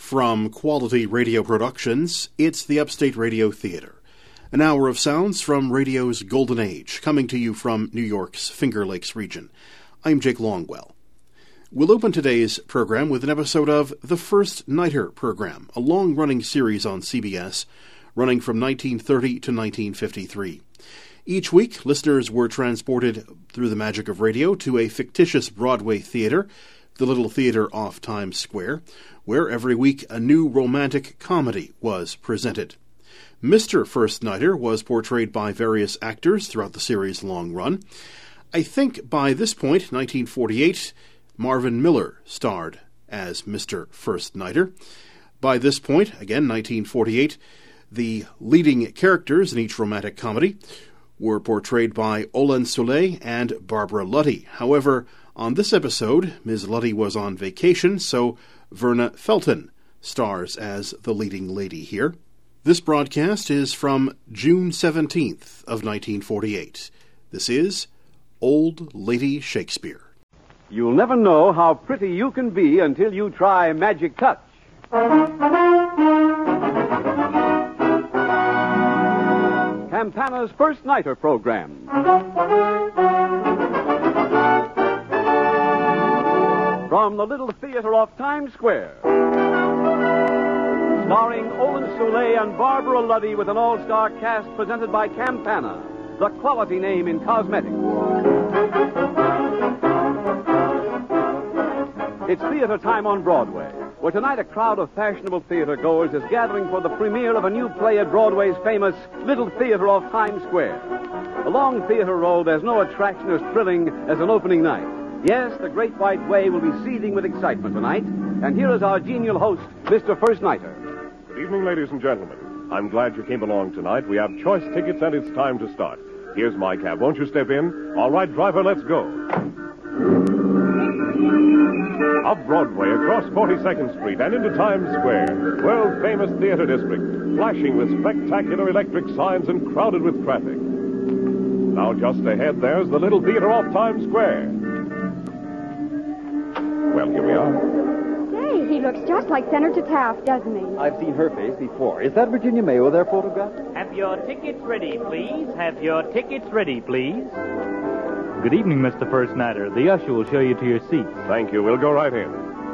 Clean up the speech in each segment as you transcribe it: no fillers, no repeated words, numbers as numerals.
From Quality Radio Productions, it's the Upstate Radio Theater. An hour of sounds from radio's golden age, coming to you from New York's Finger Lakes region. I'm Jake Longwell. We'll open today's program with an episode of The First Nighter Program, a long-running series on CBS, running from 1930 to 1953. Each week, listeners were transported through the magic of radio to a fictitious Broadway theater, the Little Theater off Times Square, where every week a new romantic comedy was presented. Mr. First Nighter was portrayed by various actors throughout the series' long run. I think by this point, 1948, Marvin Miller starred as Mr. First Nighter. By this point, again 1948, the leading characters in each romantic comedy were portrayed by Olin Soule and Barbara Luddy. However, on this episode, Ms. Luddy was on vacation, so Verna Felton stars as the leading lady here. This broadcast is from June 17th of 1948. This is Old Lady Shakespeare. You'll never know how pretty you can be until you try Magic Touch. Campana's First Nighter program. From the Little Theater off Times Square. Starring Olin Soule and Barbara Luddy with an all-star cast presented by Campana, the quality name in cosmetics. It's theater time on Broadway, where tonight a crowd of fashionable theater goers is gathering for the premiere of a new play at Broadway's famous Little Theater off Times Square. A long theater row, there's no attraction as thrilling as an opening night. Yes, the Great White Way will be seething with excitement tonight, and here is our genial host, Mr. First Nighter. Good evening, ladies and gentlemen. I'm glad you came along tonight. We have choice tickets, and it's time to start. Here's my cab. Won't you step in? All right, driver, let's go. Up Broadway, across 42nd Street, and into Times Square, world-famous theater district, flashing with spectacular electric signs and crowded with traffic. Now, just ahead, there's the Little Theater off Times Square. Well, here we are. Say, he looks just like Senator Taft, doesn't he? I've seen her face before. Is that Virginia Mayo they're photographed? Have your tickets ready, please. Have your tickets ready, please. Good evening, Mr. First Nighter. The usher will show you to your seats. Thank you. We'll go right in.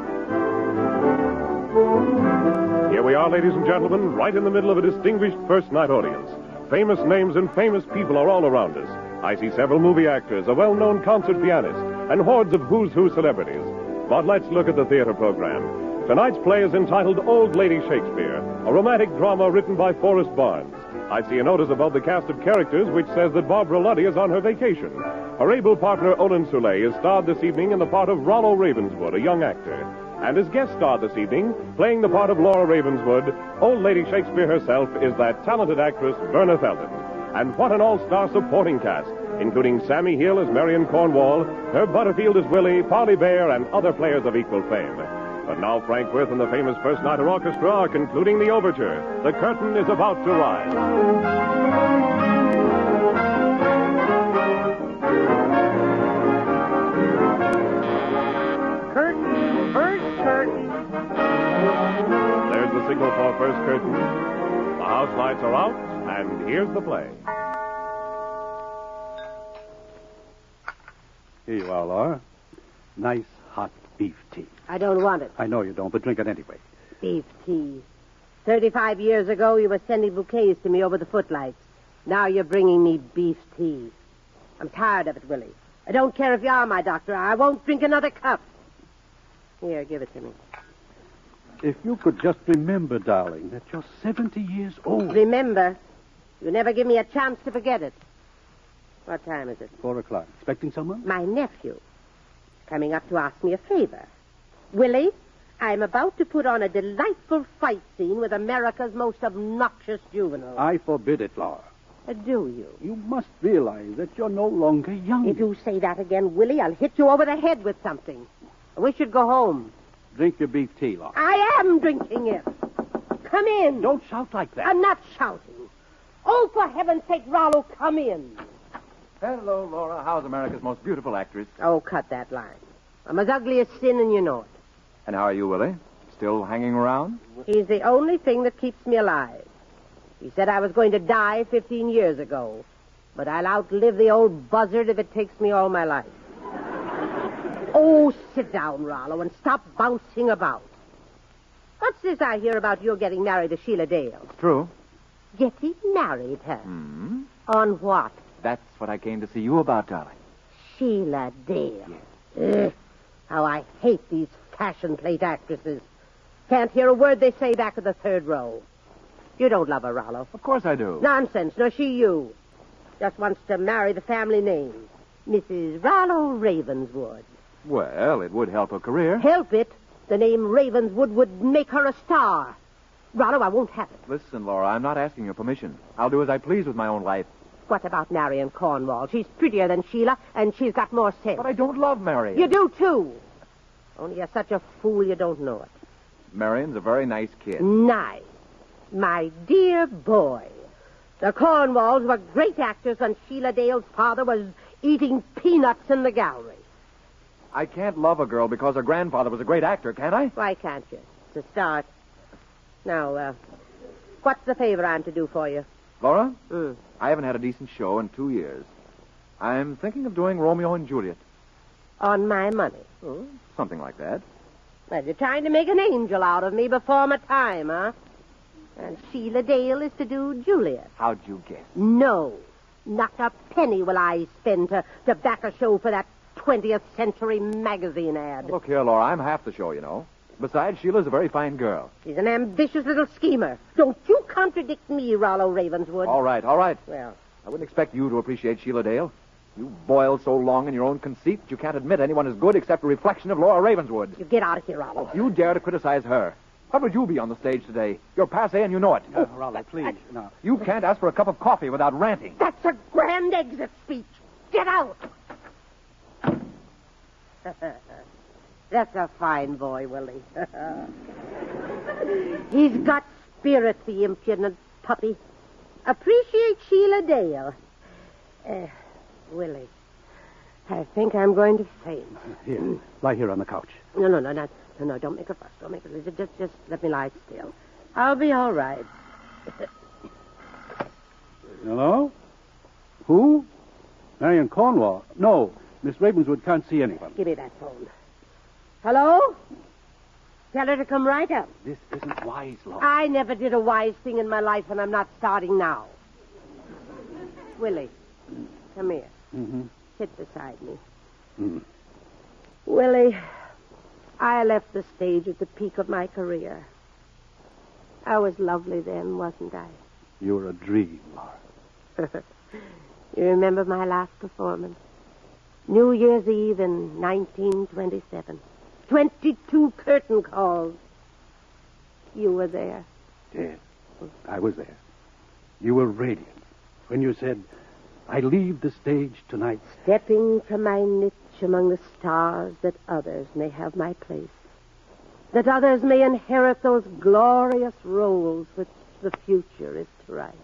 Here we are, ladies and gentlemen, right in the middle of a distinguished first night audience. Famous names and famous people are all around us. I see several movie actors, a well-known concert pianist, and hordes of who's who celebrities. But let's look at the theater program. Tonight's play is entitled Old Lady Shakespeare, a romantic drama written by Forrest Barnes. I see a notice above the cast of characters which says that Barbara Luddy is on her vacation. Her able partner, Olin Soule, is starred this evening in the part of Rollo Ravenswood, a young actor. And as guest star this evening, playing the part of Laura Ravenswood, Old Lady Shakespeare herself is that talented actress, Verna Felton. And what an all-star supporting cast, including Sammy Hill as Marion Cornwall, Herb Butterfield as Willie, Polly Bear, and other players of equal fame. But now Frank Worth and the famous First Nighter Orchestra are concluding the overture. The curtain is about to rise. Curtain, first curtain. There's the signal for first curtain. The house lights are out, and here's the play. Here you are, Laura. Nice hot beef tea. I don't want it. I know you don't, but drink it anyway. Beef tea. 35 years ago, you were sending bouquets to me over the footlights. Now you're bringing me beef tea. I'm tired of it, Willie. I don't care if you are my doctor. I won't drink another cup. Here, give it to me. If you could just remember, darling, that you're 70 years old. Remember, you never give me a chance to forget it. What time is it? 4 o'clock. Expecting someone? My nephew. Coming up to ask me a favor. Willie, I'm about to put on a delightful fight scene with America's most obnoxious juvenile. I forbid it, Laura. Do you? You must realize that you're no longer young. If you say that again, Willie, I'll hit you over the head with something. We should go home. Drink your beef tea, Laura. I am drinking it. Come in. Don't shout like that. I'm not shouting. Oh, for heaven's sake, Rollo, come in. Hello, Laura. How's America's most beautiful actress? Oh, cut that line. I'm as ugly as sin, and you know it. And how are you, Willie? still hanging around? He's the only thing that keeps me alive. He said I was going to die 15 years ago, but I'll outlive the old buzzard if it takes me all my life. Oh, sit down, Rollo, and stop bouncing about. What's this I hear about you getting married to Sheila Dale? It's true. Getting married, huh? Hmm? On what? That's what I came to see you about, darling. Sheila Dale. Ugh, how I hate these fashion plate actresses. Can't hear a word they say back in the third row. You don't love her, Rollo. Of course I do. Nonsense, nor she you. Just wants to marry the family name. Mrs. Rollo Ravenswood. Well, it would help her career. Help it. The name Ravenswood would make her a star. Rollo, I won't have it. Listen, Laura, I'm not asking your permission. I'll do as I please with my own life. What about Marion Cornwall? She's prettier than Sheila, and she's got more sense. But I don't love Marion. You do, too. Only you're such a fool you don't know it. Marion's a very nice kid. Nice. My dear boy. The Cornwalls were great actors when Sheila Dale's father was eating peanuts in the gallery. I can't love a girl because her grandfather was a great actor, can I? Why can't you? To start. Now, what's the favor I'm to do for you? Laura, I haven't had a decent show in 2 years. I'm thinking of doing Romeo and Juliet. On my money. Oh, something like that. Well, you're trying to make an angel out of me before my time, huh? And Sheila Dale is to do Juliet. How'd you guess? No. Not a penny will I spend to back a show for that 20th Century Magazine ad. Look here, Laura, I'm half the show, you know. Besides, Sheila's a very fine girl. She's an ambitious little schemer. Don't you contradict me, Rollo Ravenswood. All right, all right. Well, I wouldn't expect you to appreciate Sheila Dale. You boil so long in your own conceit that you can't admit anyone is good except a reflection of Laura Ravenswood. you get out of here, Rollo. You dare to criticize her. How would you be on the stage today? You're passé and you know it. Rollo, please. No. You can't ask for a cup of coffee without ranting. That's a grand exit speech. Get out. That's a fine boy, Willie. He's got spirit, the impudent puppy. Appreciate Sheila Dale. Willie, I think I'm going to faint. Here, lie here on the couch. No, don't make a fuss. Don't make a fuss. Just let me lie still. I'll be all right. Hello? Who? Marion Cornwall? No, Miss Ravenswood can't see anyone. Give me that phone. Hello? Tell her to come right up. This isn't wise, Laura. I never did a wise thing in my life, and I'm not starting now. Willie, come here. Mm-hmm. Sit beside me. Mm. Willie, I left the stage at the peak of my career. I was lovely then, wasn't I? You were a dream, Laura. You remember my last performance? New Year's Eve in 1927. 22 curtain calls. You were there. Yes, I was there. You were radiant when you said, I leave the stage tonight. Stepping from my niche among the stars that others may have my place. That others may inherit those glorious roles which the future is to write.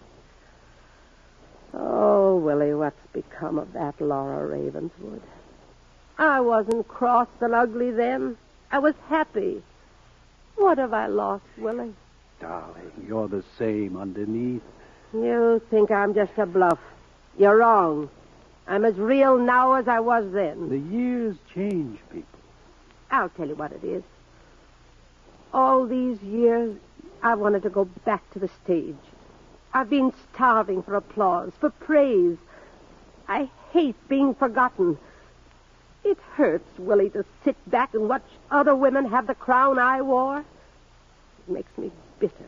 Oh, Willie, what's become of that Laura Ravenswood? I wasn't cross and ugly then. I was happy. What have I lost, Willie? Darling, you're the same underneath. You think I'm just a bluff. You're wrong. I'm as real now as I was then. The years change people. I'll tell you what it is. All these years, I wanted to go back to the stage. I've been starving for applause, for praise. I hate being forgotten. It hurts, Willie, to sit back and watch other women have the crown I wore. It makes me bitter.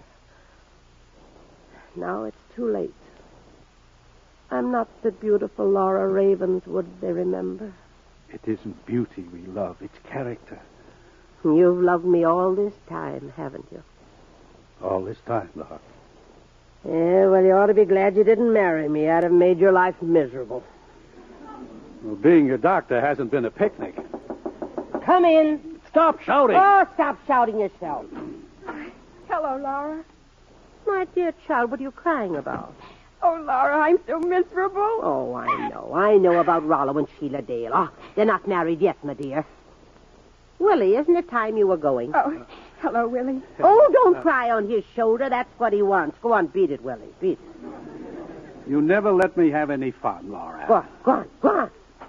Now it's too late. I'm not the beautiful Laura Ravenswood they remember. It isn't beauty we love, it's character. You've loved me all this time, haven't you? All this time, Laura. Yeah, well, you ought to be glad you didn't marry me. I'd have made your life miserable. Well, being your doctor hasn't been a picnic. Come in. Stop shouting! Oh, stop shouting yourself. Hello, Laura. My dear child, what are you crying about? Oh, Laura, I'm so miserable. Oh, I know. I know about Rollo and Sheila Dale. Oh, they're not married yet, my dear. Willie, isn't it time you were going? Oh, Hello, Willie. Oh, don't cry on his shoulder. That's what he wants. Go on, beat it, Willie. Beat it. You never let me have any fun, Laura. Go on, go on, go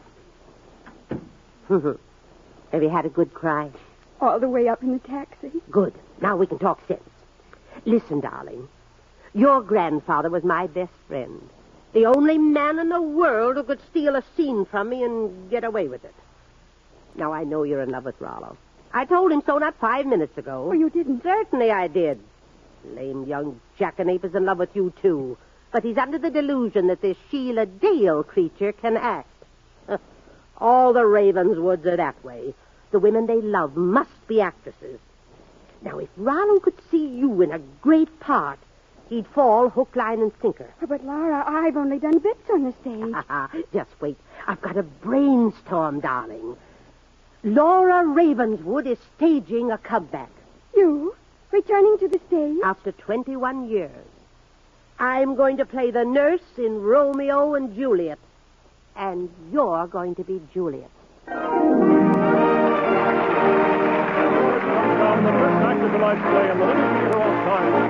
on. Have you had a good cry? All the way up in the taxi. Good. Now we can talk sense. Listen, darling. Your grandfather was my best friend. The only man in the world who could steal a scene from me and get away with it. Now, I know you're in love with Rollo. I told him so not 5 minutes ago. Oh, you didn't? Certainly I did. Lame young jackanapes is in love with you, too. But he's under the delusion that this Sheila Dale creature can act. All the Ravenswoods are that way. The women they love must be actresses. Now, if Rollo could see you in a great part, he'd fall hook, line, and sinker. Oh, but, Laura, I've only done bits on the stage. Just wait. I've got a brainstorm, darling. Laura Ravenswood is staging a comeback. You? Returning to the stage? After 21 years. I'm going to play the nurse in Romeo and Juliet. And you're going to be Juliet. On the first act of tonight's play in the Little Theater on Times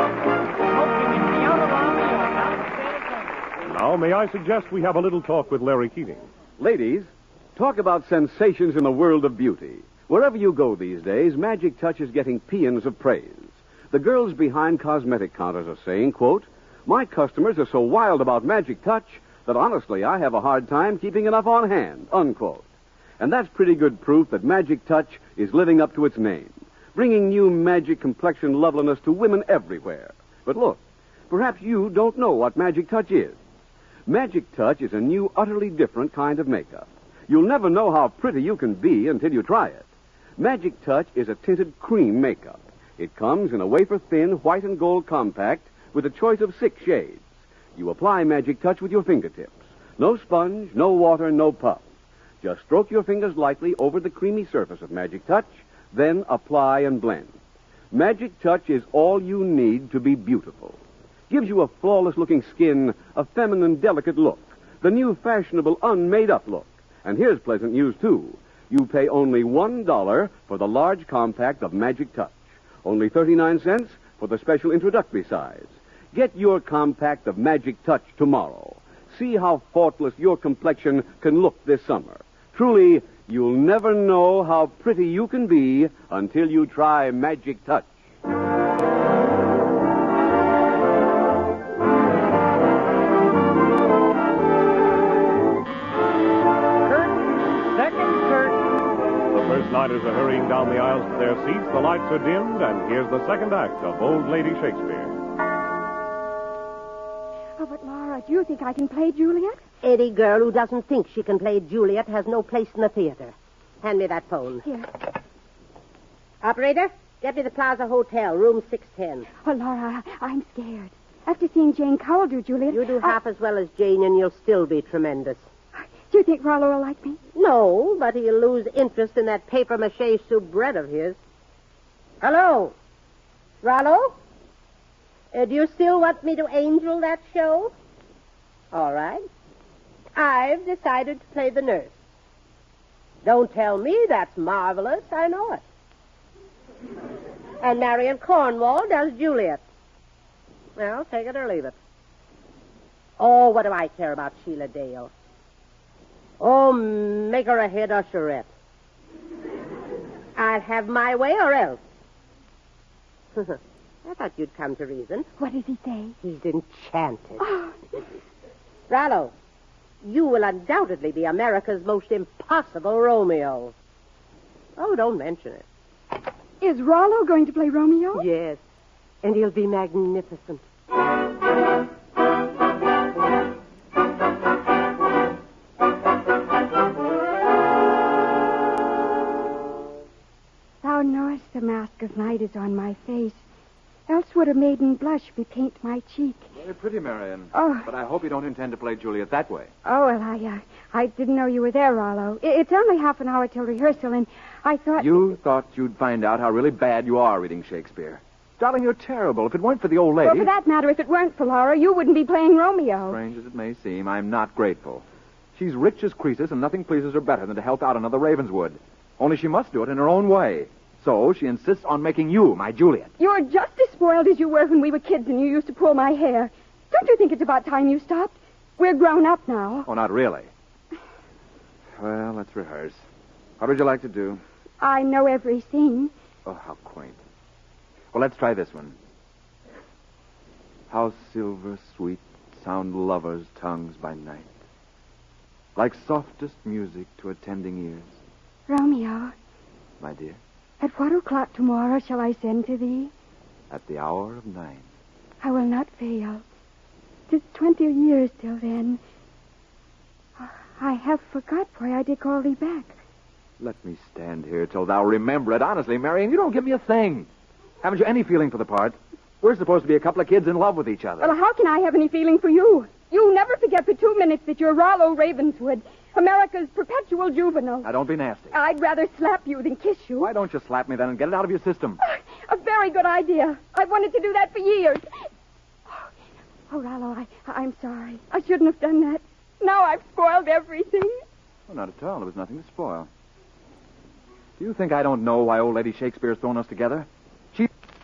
Square. Now, may I suggest we have a little talk with Larry Keating. Ladies, talk about sensations in the world of beauty. Wherever you go these days, Magic Touch is getting paeans of praise. The girls behind cosmetic counters are saying, quote, "My customers are so wild about Magic Touch that honestly I have a hard time keeping enough on hand," unquote. And that's pretty good proof that Magic Touch is living up to its name, bringing new magic complexion loveliness to women everywhere. But look, perhaps you don't know what Magic Touch is. Magic Touch is a new, utterly different kind of makeup. You'll never know how pretty you can be until you try it. Magic Touch is a tinted cream makeup. It comes in a wafer-thin white and gold compact with a choice of 6 shades. You apply Magic Touch with your fingertips. No sponge, no water, no puff. Just stroke your fingers lightly over the creamy surface of Magic Touch, then apply and blend. Magic Touch is all you need to be beautiful. Gives you a flawless-looking skin, a feminine, delicate look, the new fashionable, unmade-up look. And here's pleasant news, too. You pay only $1 for the large compact of Magic Touch. Only 39 cents for the special introductory size. Get your compact of Magic Touch tomorrow. See how faultless your complexion can look this summer. Truly, you'll never know how pretty you can be until you try Magic Touch. Nighters are hurrying down the aisles to their seats, the lights are dimmed, and here's the second act of Old Lady Shakespeare. Oh, but, Laura, do you think I can play Juliet? Any girl who doesn't think she can play Juliet has no place in the theater. Hand me that phone. Here. Operator, get me the Plaza Hotel, room 610. Oh, Laura, I'm scared. After seeing Jane Cowell do Juliet... You do half as well as Jane, and you'll still be tremendous. Do you think Rollo will like me? No, but he'll lose interest in that papier-mâché soubrette of his. Hello? Rollo? Do you still want me to angel that show? All right. I've decided to play the nurse. Don't tell me that's marvelous. I know it. And Marion Cornwall does Juliet. Well, take it or leave it. Oh, what do I care about Sheila Dale? Oh, make her a head usherette. I'll have my way or else. I thought you'd come to reason. What does he say? He's enchanted. Oh. Rollo, you will undoubtedly be America's most impossible Romeo. Oh, don't mention it. Is Rollo going to play Romeo? Yes, and he'll be magnificent. Thou knowest the mask of night is on my face. Else would a maiden blush bepaint my cheek. Very pretty, Marion. Oh. But I hope you don't intend to play Juliet that way. Oh, well, I didn't know you were there, Rollo. It's only half an hour till rehearsal, and I thought... You thought you'd find out how really bad you are reading Shakespeare. Darling, you're terrible. If it weren't for the old lady... Well, for that matter, if it weren't for Laura, you wouldn't be playing Romeo. Strange as it may seem, I'm not grateful. She's rich as Croesus, and nothing pleases her better than to help out another Ravenswood. Only she must do it in her own way. So she insists on making you my Juliet. You're just as spoiled as you were when we were kids and you used to pull my hair. Don't you think it's about time you stopped? We're grown up now. Oh, not really. Well, let's rehearse. What would you like to do? I know every scene. Oh, how quaint. Well, let's try this one. How silver sweet sound lovers' tongues by night, like softest music to attending ears. Romeo, My dear, at what o'clock tomorrow shall I send to thee? at the hour of 9. I will not fail. 'Tis 20 years till then. I have forgot why I did call thee back. Let me stand here till thou remember it. Honestly, Marion, you don't give me a thing. Haven't you any feeling for the part? We're supposed to be a couple of kids in love with each other. Well, how can I have any feeling for you? You never forget for 2 minutes that you're Rollo Ravenswood, America's perpetual juvenile. Now, don't be nasty. I'd rather slap you than kiss you. Why don't you slap me then and get it out of your system? A very good idea. I've wanted to do that for years. Oh, Rollo, I'm sorry. I shouldn't have done that. Now I've spoiled everything. Oh, not at all. There was nothing to spoil. Do you think I don't know why old Lady Shakespeare's thrown us together? She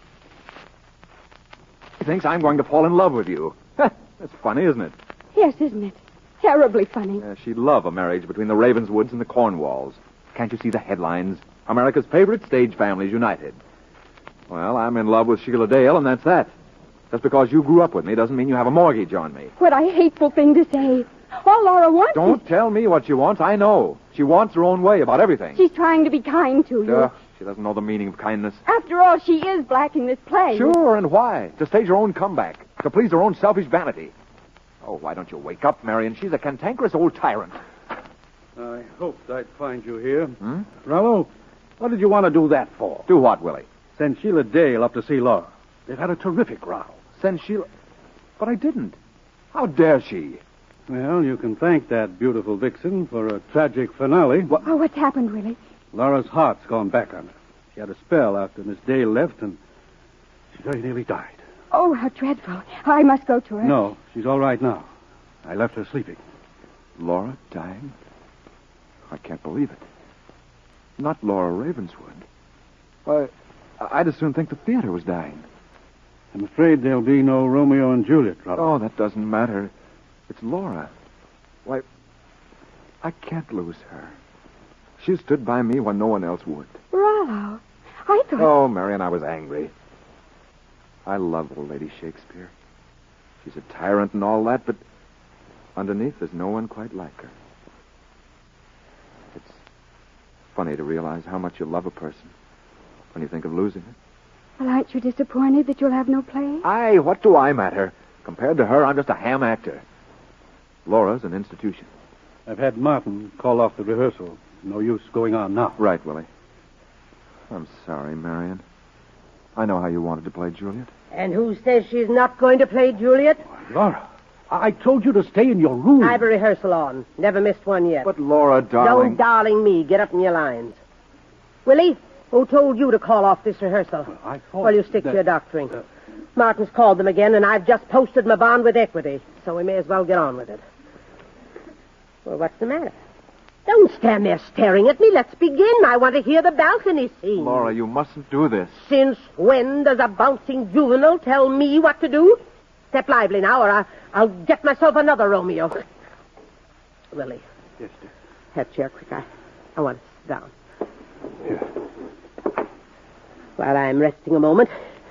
thinks I'm going to fall in love with you. That's funny, isn't it? Yes, isn't it? Terribly funny. She'd love a marriage between the Ravenswoods and the Cornwalls. Can't you see the headlines? America's favorite stage families united. Well, I'm in love with Sheila Dale, and that's that. Just because you grew up with me doesn't mean you have a mortgage on me. What a hateful thing to say. All Laura wants Don't tell me what she wants. I know. She wants her own way about everything. She's trying to be kind to you. She doesn't know the meaning of kindness. After all, she is blacking this play. Sure, and why? To stage her own comeback. To please her own selfish vanity. Oh, why don't you wake up, Marion? She's a cantankerous old tyrant. I hoped I'd find you here. Rollo, what did you want to do that for? Do what, Willie? Send Sheila Dale up to see Laura. They've had a terrific row. Send Sheila... But I didn't. How dare she? Well, you can thank that beautiful vixen for a tragic finale. Oh, what's happened, Willie? Laura's heart's gone back on her. She had a spell after Miss Dale left, and she very nearly died. Oh, how dreadful. I must go to her. No, she's all right now. I left her sleeping. Laura dying? I can't believe it. Not Laura Ravenswood. Why, I'd as soon think the theater was dying. I'm afraid there'll be no Romeo and Juliet, Rollo. Oh, that doesn't matter. It's Laura. Why, I can't lose her. She stood by me when no one else would. Rollo, I thought... Oh, Marion, I was angry. I love old Lady Shakespeare. She's a tyrant and all that, but underneath there's no one quite like her. It's funny to realize how much you love a person when you think of losing her. Well, aren't you disappointed that you'll have no play? What do I matter? Compared to her, I'm just a ham actor. Laura's an institution. I've had Martin call off the rehearsal. No use going on now. Right, Willie. I'm sorry, Marion. I know how you wanted to play Juliet. And who says she's not going to play Juliet? Laura, I told you to stay in your room. I've a rehearsal on. Never missed one yet. But Laura, darling... Don't darling me. Get up in your lines. Willie, who told you to call off this rehearsal? Well, I thought Well, you stick to your doctoring. Martin's called them again, and I've just posted my bond with equity, so we may as well get on with it. Well, what's the matter? Don't stand there staring at me. Let's begin. I want to hear the balcony scene. Laura, you mustn't do this. Since when does a bouncing juvenile tell me what to do? Step lively now, or I'll get myself another Romeo. Willie. Yes, dear. Have a chair, quick. I want to sit down. Here. While I'm resting a moment,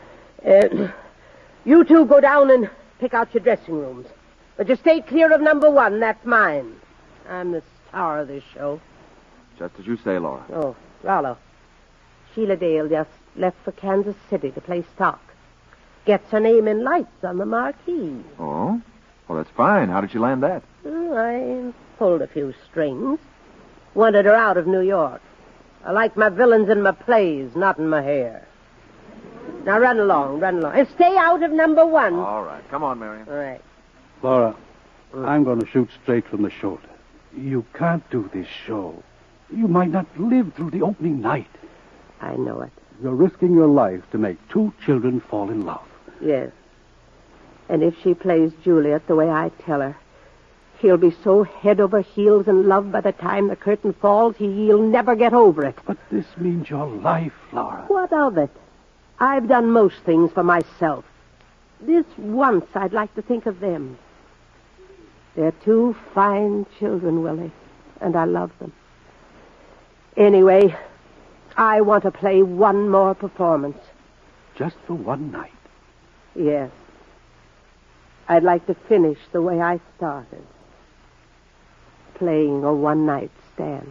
you two go down and pick out your dressing rooms. But you stay clear of number 1. That's mine. I'm the star of this show. Just as you say, Laura. Oh, Rollo. Sheila Dale just left for Kansas City to play stock. Gets her name in lights on the marquee. Oh? Well, that's fine. How did she land that? I pulled a few strings. Wanted her out of New York. I like my villains in my plays, not in my hair. Now run along. And stay out of number 1. All right. Come on, Marion. All right. Laura, I'm going to shoot straight from the shoulder. You can't do this show. You might not live through the opening night. I know it. You're risking your life to make 2 children fall in love. Yes. And if she plays Juliet the way I tell her, He'll be so head over heels in love by the time the curtain falls, he'll never get over it. But this means your life, Laura. What of it? I've done most things for myself. This once, I'd like to think of them. They're two fine children, Willie, and I love them. Anyway, I want to play one more performance. Just for one night. Yes. I'd like to finish the way I started. Playing a one-night stand.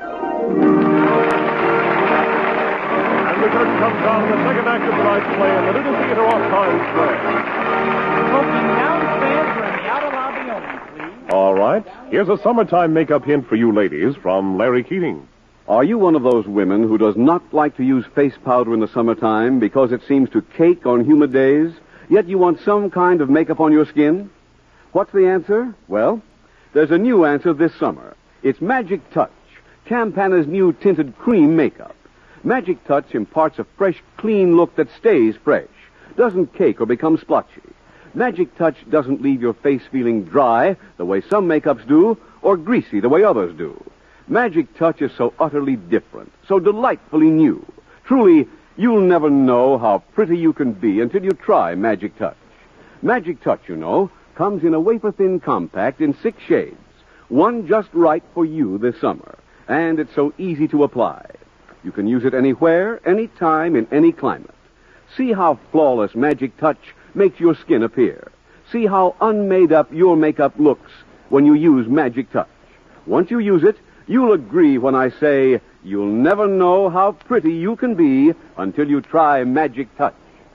And the curtain comes down on the second act of tonight's play in the Little Theater off Times Square. Smoking downstairs or in the outer lobby only, please. All right. Here's a summertime makeup hint for you ladies from Larry Keating. Are you one of those women who does not like to use face powder in the summertime because it seems to cake on humid days, yet you want some kind of makeup on your skin? What's the answer? Well, there's a new answer this summer. It's Magic Touch, Campana's new tinted cream makeup. Magic Touch imparts a fresh, clean look that stays fresh, doesn't cake or become splotchy. Magic Touch doesn't leave your face feeling dry the way some makeups do, or greasy the way others do. Magic Touch is so utterly different, so delightfully new. Truly, you'll never know how pretty you can be until you try Magic Touch. Magic Touch, you know, comes in a wafer-thin compact in 6 shades. One just right for you this summer. And it's so easy to apply. You can use it anywhere, anytime, in any climate. See how flawless Magic Touch makes your skin appear. See how unmade up your makeup looks when you use Magic Touch. Once you use it, you'll agree when I say you'll never know how pretty you can be until you try Magic Touch.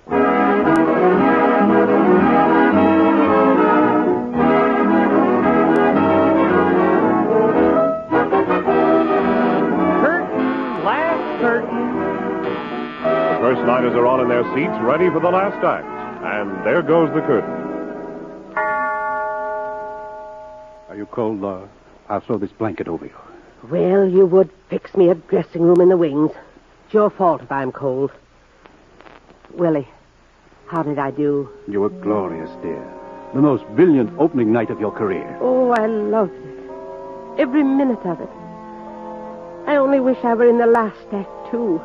The first nighters are on in their seats, ready for the last act. And there goes the curtain. Are you cold, Laura? I'll throw this blanket over you. Well, you would fix me a dressing room in the wings. It's your fault if I'm cold. Willie, how did I do? You were glorious, dear. The most brilliant opening night of your career. Oh, I loved it. Every minute of it. I only wish I were in the last act, too.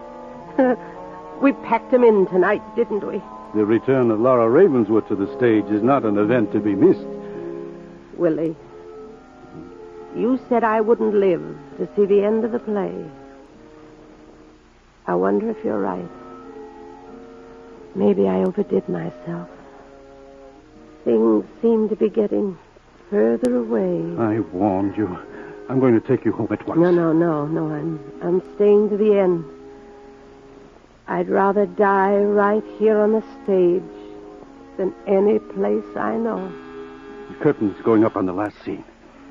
We packed him in tonight, didn't we? The return of Laura Ravenswood to the stage is not an event to be missed. Willie, you said I wouldn't live to see the end of the play. I wonder if you're right. Maybe I overdid myself. Things seem to be getting further away. I warned you. I'm going to take you home at once. No. I'm staying to the end. I'd rather die right here on the stage than any place I know. The curtain's going up on the last scene.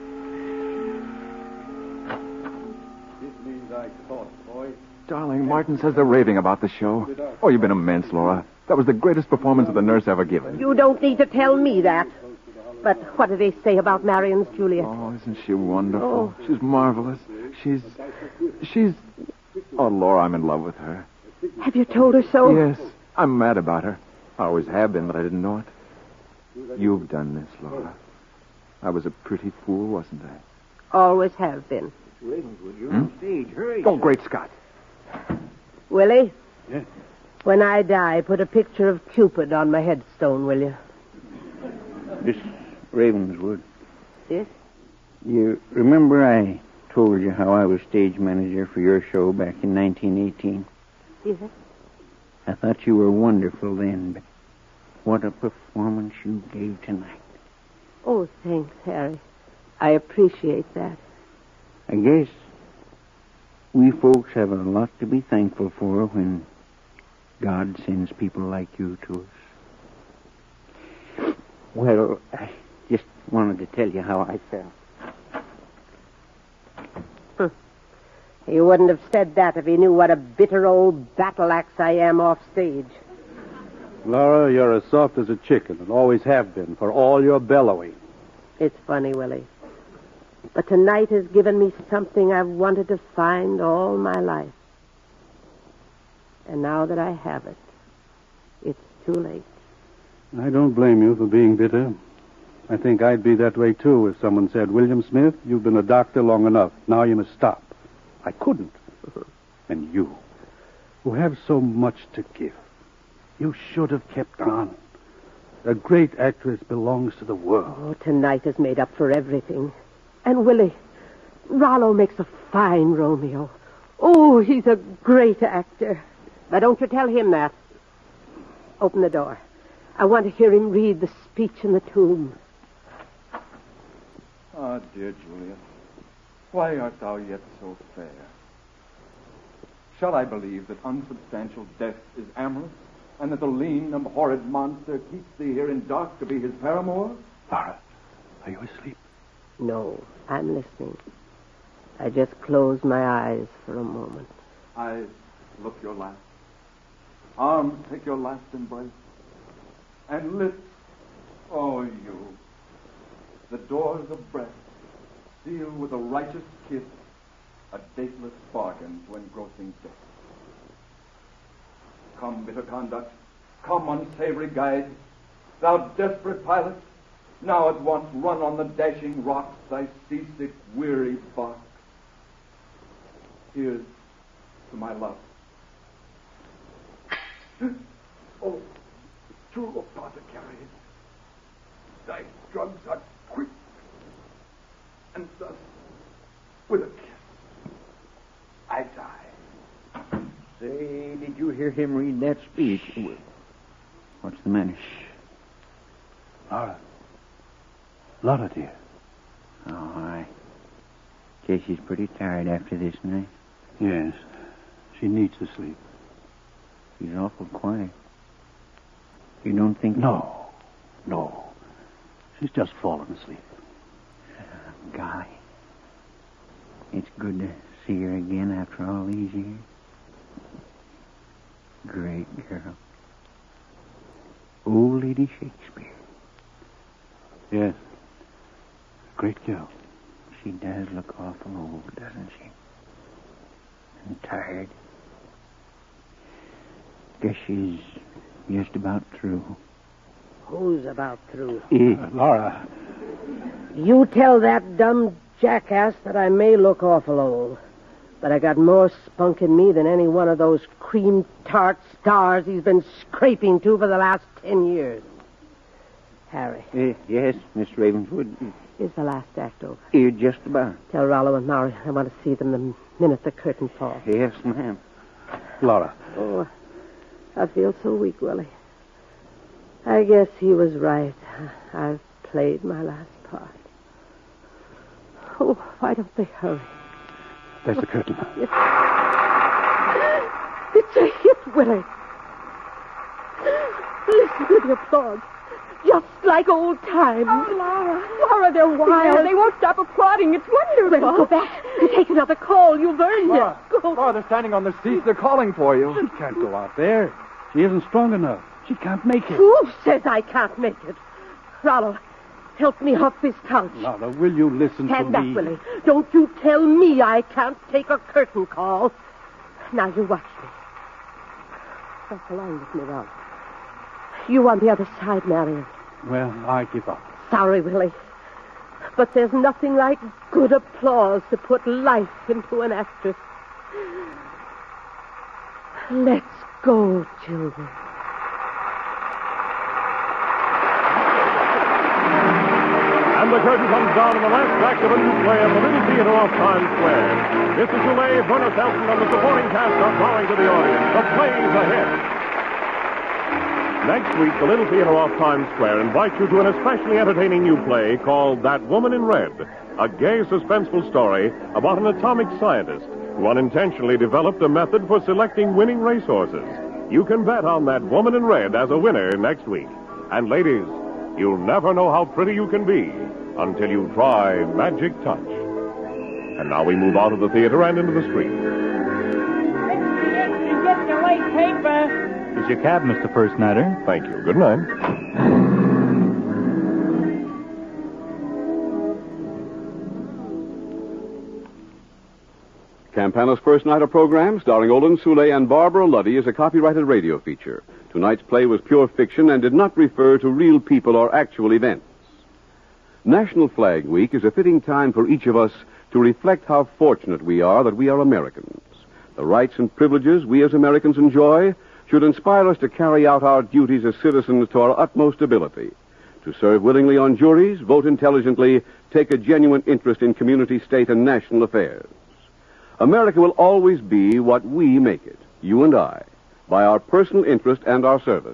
This means I caught, boy. Darling, Martin says they're raving about the show. Oh, you've been immense, Laura. That was the greatest performance of the nurse ever given. You don't need to tell me that. But what do they say about Marion's Juliet? Oh, isn't she wonderful? Oh. She's marvelous. She's... Oh, Laura, I'm in love with her. Have you told her so? Yes. I'm mad about her. I always have been, but I didn't know it. You've done this, Laura. I was a pretty fool, wasn't I? Always have been. Ravenswood, you're on stage. Hurry. Oh, great Scott. Willie? Yes? When I die, put a picture of Cupid on my headstone, will you? Miss Ravenswood. Yes? You remember I told you how I was stage manager for your show back in 1918? Yes. I thought you were wonderful then, but what a performance you gave tonight. Oh, thanks, Harry. I appreciate that. I guess we folks have a lot to be thankful for when God sends people like you to us. Well, I just wanted to tell you how I felt. He wouldn't have said that if he knew what a bitter old battle axe I am off stage. Laura, you're as soft as a chicken and always have been for all your bellowing. It's funny, Willie. But tonight has given me something I've wanted to find all my life. And now that I have it, it's too late. I don't blame you for being bitter. I think I'd be that way, too, if someone said, William Smith, you've been a doctor long enough. Now you must stop. I couldn't. And you, who have so much to give, you should have kept on. A great actress belongs to the world. Oh, tonight has made up for everything. And Willie, Rollo makes a fine Romeo. Oh, he's a great actor. Now, don't you tell him that. Open the door. I want to hear him read the speech in the tomb. Ah, dear Julia, why art thou yet so fair? Shall I believe that unsubstantial death is amorous, and that the lean and horrid monster keeps thee here in dark to be his paramour? Laura, are you asleep? No, I'm listening. I just closed my eyes for a moment. Eyes look your last. Arms take your last embrace. And lips, oh, you. The doors of breath seal with a righteous kiss a dateless bargain to engrossing death. Come, bitter conduct. Come, unsavory guide. Thou desperate pilot, now at once run on the dashing rocks thy seasick, weary bark. Here's to my love. Oh, true apothecary, thy drugs are quick, and thus, with a kiss, I die. Say, did you hear him read that speech? What's the matter? Laura, dear. Oh, I guess she's pretty tired after this night. Yes, she needs to sleep. She's awful quiet. You don't think... No. She's just fallen asleep. Golly. It's good to see her again after all these years. Great girl. Old Lady Shakespeare. Yes. Great girl. She does look awful old, doesn't she? And tired. Guess she's just about through. Who's about through? Laura. You tell that dumb jackass that I may look awful old, but I got more spunk in me than any one of those cream tart stars he's been scraping to for the last 10 years. Harry. Yes, Miss Ravenswood. Is the last act over? Just about. Tell Rollo and Maury I want to see them the minute the curtain falls. Yes, ma'am. Laura. Oh, I feel so weak, Willie. I guess he was right. I've played my last part. Oh, why don't they hurry? There's the curtain. It's a hit, Willie. Listen to the applause. Just like old times. Oh, Laura, they're wild. They won't stop applauding. It's wonderful. Well, go back. You take another call. You've earned Laura, it. Go. Laura, they're standing on the seats. They're calling for you. She can't go out there. She isn't strong enough. She can't make it. Who says I can't make it? Rollo, help me off this couch. Laura, will you listen Stand to up, me? Willie. Don't you tell me I can't take a curtain call. Now you watch me. Walk along with me, Rollo. You on the other side, Marion. Well, I give up. Sorry, Willie. But there's nothing like good applause to put life into an actress. Let's go, children. And the curtain comes down on the last act of a new play at the Little Theater off Times Square. Mr. Soule, Verna Felton, and the supporting cast are bowing to the audience. The play's a hit. Next week, the Little Theater off Times Square invites you to an especially entertaining new play called That Woman in Red, a gay, suspenseful story about an atomic scientist who unintentionally developed a method for selecting winning racehorses. You can bet on That Woman in Red as a winner next week. And ladies, you'll never know how pretty you can be until you try Magic Touch. And now we move out of the theater and into the street. Get the late paper. Here's your cab, Mr. First Nighter. Thank you. Good night. Campana's First Nighter program, starring Olin Soule and Barbara Luddy, is a copyrighted radio feature. Tonight's play was pure fiction and did not refer to real people or actual events. National Flag Week is a fitting time for each of us to reflect how fortunate we are that we are Americans. The rights and privileges we as Americans enjoy should inspire us to carry out our duties as citizens to our utmost ability. To serve willingly on juries, vote intelligently, take a genuine interest in community, state, and national affairs. America will always be what we make it, you and I, by our personal interest and our service.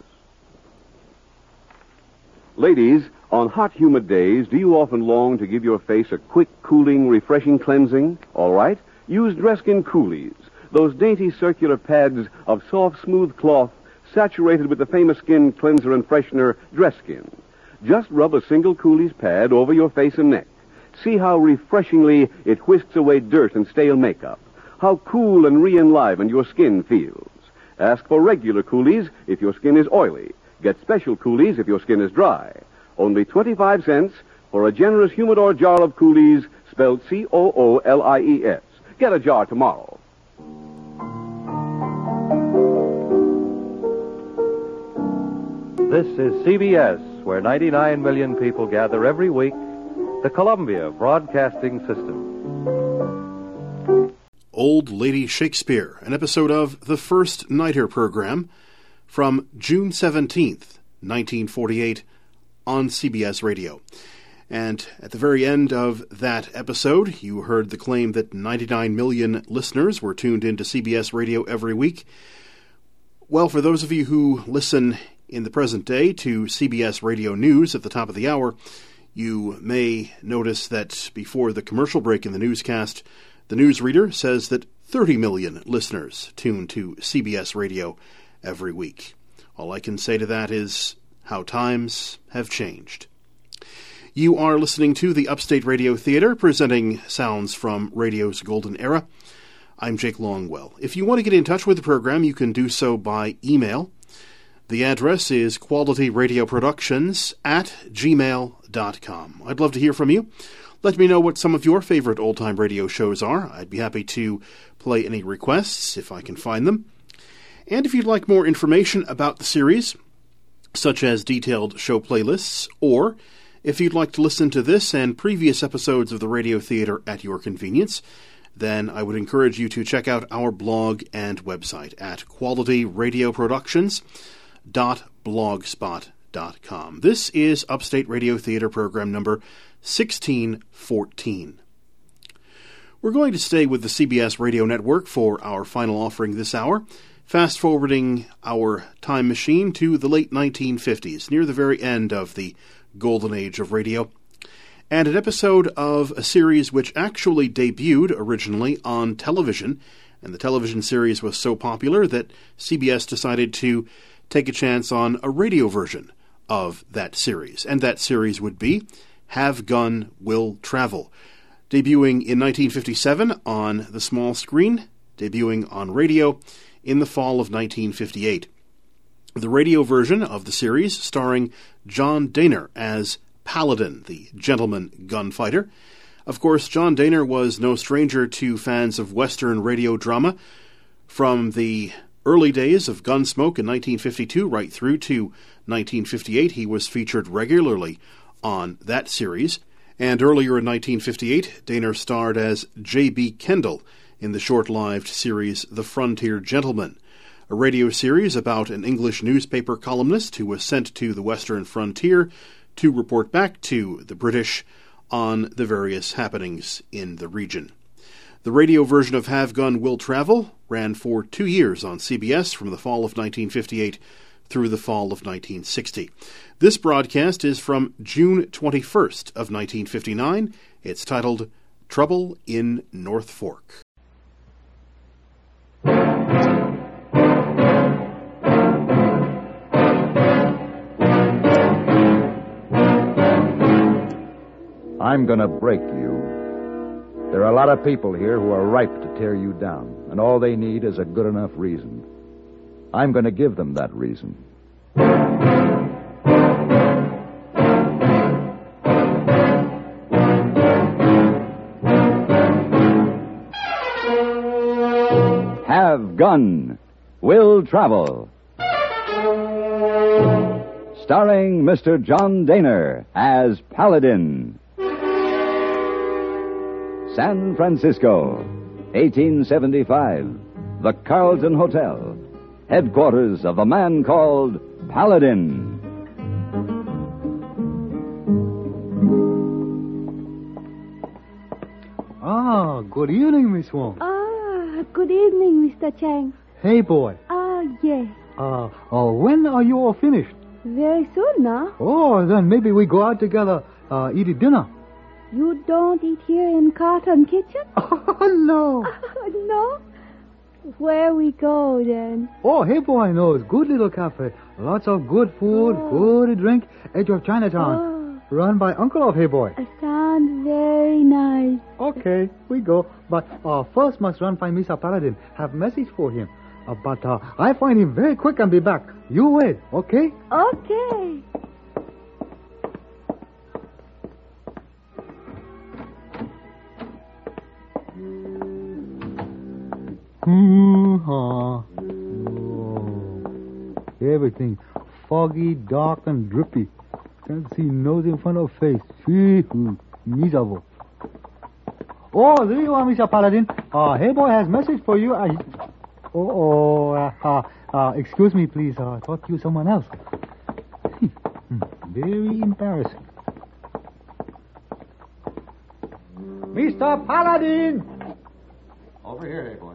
Ladies, on hot, humid days, do you often long to give your face a quick, cooling, refreshing cleansing? All right, use Dreskin Coolies, those dainty circular pads of soft, smooth cloth saturated with the famous skin cleanser and freshener, Dreskin. Just rub a single Coolies pad over your face and neck. See how refreshingly it whisks away dirt and stale makeup. How cool and re-enlivened your skin feels. Ask for regular Coolies if your skin is oily. Get special Coolies if your skin is dry. Only 25 cents for a generous humidor jar of Coolies, spelled Coolies. Get a jar tomorrow. This is CBS, where 99 million people gather every week, the Columbia Broadcasting System. Old Lady Shakespeare, an episode of The First Nighter program from June 17th, 1948, on CBS Radio. And at the very end of that episode, you heard the claim that 99 million listeners were tuned into CBS Radio every week. Well, for those of you who listen in the present day to CBS Radio News at the top of the hour, you may notice that before the commercial break in the newscast, the newsreader says that 30 million listeners tune to CBS Radio every week. All I can say to that is how times have changed. You are listening to the Upstate Radio Theater, presenting sounds from radio's golden era. I'm Jake Longwell. If you want to get in touch with the program, you can do so by email. The address is qualityradioproductions@gmail.com. I'd love to hear from you. Let me know what some of your favorite old-time radio shows are. I'd be happy to play any requests if I can find them. And if you'd like more information about the series, such as detailed show playlists, or if you'd like to listen to this and previous episodes of the Radio Theater at your convenience, then I would encourage you to check out our blog and website at qualityradioproductions.blogspot.com. This is Upstate Radio Theater program number 1614. We're going to stay with the CBS Radio Network for our final offering this hour, fast-forwarding our time machine to the late 1950s, near the very end of the golden age of radio, and an episode of a series which actually debuted originally on television, and the television series was so popular that CBS decided to take a chance on a radio version of that series, and that series would be Have Gun, Will Travel, debuting in 1957 on the small screen, debuting on radio in the fall of 1958. The radio version of the series starring John Dehner as Paladin, the gentleman gunfighter. Of course, John Dehner was no stranger to fans of Western radio drama. From the early days of Gunsmoke in 1952 right through to 1958, he was featured regularly on that series. And earlier in 1958, Dehner starred as J.B. Kendall in the short-lived series The Frontier Gentleman, a radio series about an English newspaper columnist who was sent to the Western frontier to report back to the British on the various happenings in the region. The radio version of Have Gun, Will Travel ran for 2 years on CBS from the fall of 1958 through the fall of 1960. This broadcast is from June 21st of 1959. It's titled Trouble in North Fork. I'm going to break you. There are a lot of people here who are ripe to tear you down, and all they need is a good enough reason. I'm going to give them that reason. Have Gun, Will Travel. starring Mr. John Daner as Paladin. San Francisco, 1875. The Carlton Hotel, headquarters of a man called Paladin. Ah, good evening, Miss Wong. Ah, good evening, Mr. Chang. Hey, boy. Ah, yes. When are you all finished? Very soon now. Oh, then maybe we go out together, eat a dinner. You don't eat here in Carlton Kitchen? Oh, no. No? Where we go, then? Oh, Hey Boy knows. Good little cafe. Lots of good food, good drink, edge of Chinatown. Run by uncle of Hey Boy. Sounds very nice. Okay, we go. But first must run find Mr. Paladin. Have message for him. But I find him very quick and be back. You wait, okay? Okay. Oh. Everything foggy, dark, and drippy. Can't see nose in front of face. Miserable. Oh, there you are, Mr. Paladin. Hey Boy has message for you. Excuse me, please. Talk to you someone else. Very embarrassing. Mr. Paladin! Over here, Hey Boy.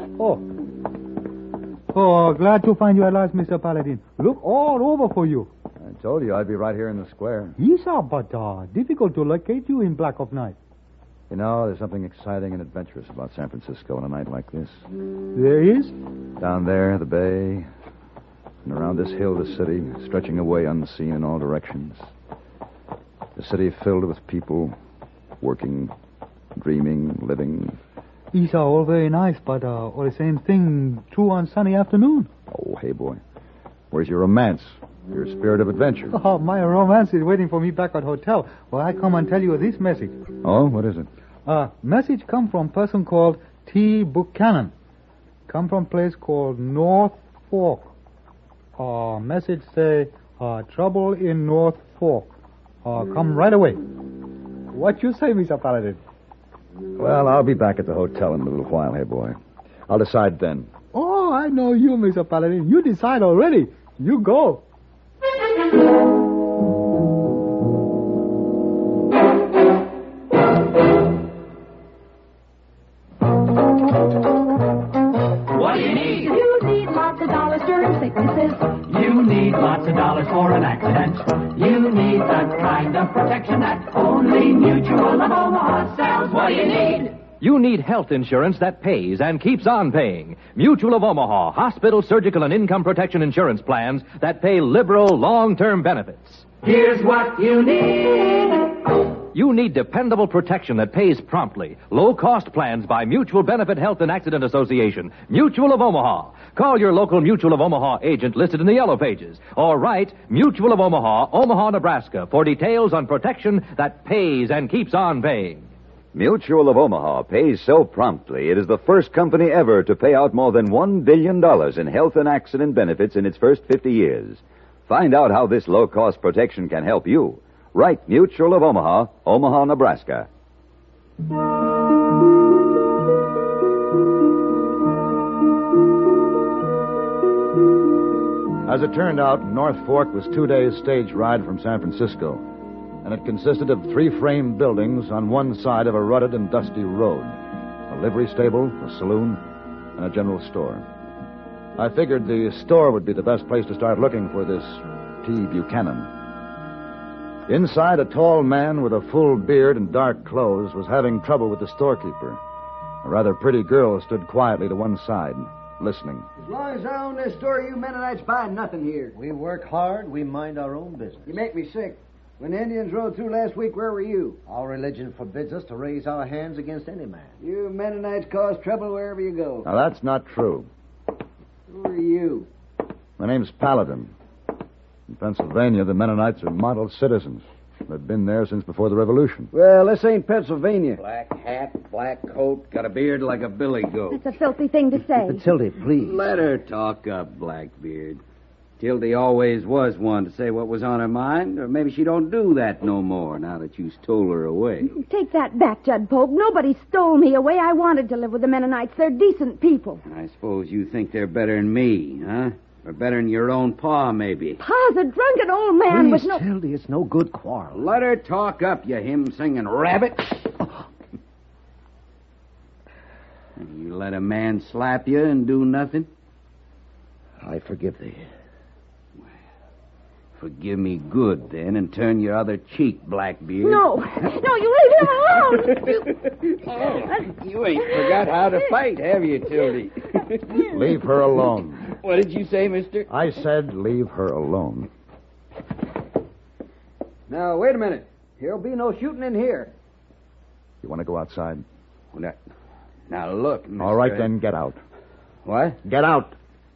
Oh, glad to find you at last, Mr. Paladin. Look all over for you. I told you I'd be right here in the square. Yes, sir, but difficult to locate you in black of night. You know, there's something exciting and adventurous about San Francisco on a night like this. There is? Down there, the bay, and around this hill, the city, stretching away unseen in all directions. The city filled with people, working, dreaming, living. These are all very nice, but all the same thing true on sunny afternoon. Oh, Hey Boy, where's your romance? Your spirit of adventure? Oh, my romance is waiting for me back at hotel. Well, I come and tell you this message. Oh, what is it? Message come from person called T. Buchanan. Come from place called North Fork. Message say, trouble in North Fork. Come right away. What you say, Mr. Paladin? Well, I'll be back at the hotel in a little while, Hey Boy. I'll decide then. Oh, I know you, Mr. Paladin. You decide already. You go. What do you need? You need lots of dollars during sicknesses. You need lots of dollars for an accident. You need the kind of protection that only Mutual of Omaha sells. What do you need? You need health insurance that pays and keeps on paying. Mutual of Omaha, hospital, surgical, and income protection insurance plans that pay liberal, long-term benefits. Here's what you need. You need dependable protection that pays promptly. Low-cost plans by Mutual Benefit Health and Accident Association. Mutual of Omaha. Call your local Mutual of Omaha agent listed in the yellow pages. Or write Mutual of Omaha, Omaha, Nebraska, for details on protection that pays and keeps on paying. Mutual of Omaha pays so promptly it is the first company ever to pay out more than $1 billion in health and accident benefits in its first 50 years. Find out how this low-cost protection can help you. Write Mutual of Omaha, Omaha, Nebraska. As it turned out, North Fork was 2 days' stage ride from San Francisco, and it consisted of 3 frame buildings on one side of a rutted and dusty road. A livery stable, a saloon, and a general store. I figured the store would be the best place to start looking for this T. Buchanan. Inside, a tall man with a full beard and dark clothes was having trouble with the storekeeper. A rather pretty girl stood quietly to one side, listening. As long as I own this store, you Mennonites find nothing here. We work hard, we mind our own business. You make me sick. When the Indians rode through last week, where were you? Our religion forbids us to raise our hands against any man. You Mennonites cause trouble wherever you go. Now, that's not true. Who are you? My name's Paladin. In Pennsylvania, the Mennonites are model citizens. They've been there since before the Revolution. Well, this ain't Pennsylvania. Black hat, black coat, got a beard like a billy goat. That's a filthy thing to say. Matilda, please. Let her talk up, Blackbeard. Tildy always was one to say what was on her mind, or maybe she don't do that no more now that you stole her away. Take that back, Judd Pope. Nobody stole me away. I wanted to live with the Mennonites. They're decent people. I suppose you think they're better than me, huh? Or better than your own pa, maybe. Pa's a drunken old man Please, with no... Tildy, it's no good quarrel. Let her talk up, you hymn-singing rabbit. You let a man slap you and do nothing? I forgive thee. Forgive me good, then, and turn your other cheek, Blackbeard. No, you leave him alone. You ain't forgot how to fight, have you, Tildy? Leave her alone. What did you say, mister? I said leave her alone. Now, wait a minute. There'll be no shooting in here. You want to go outside? Now, look, mister. All right, then, get out. What? Get out.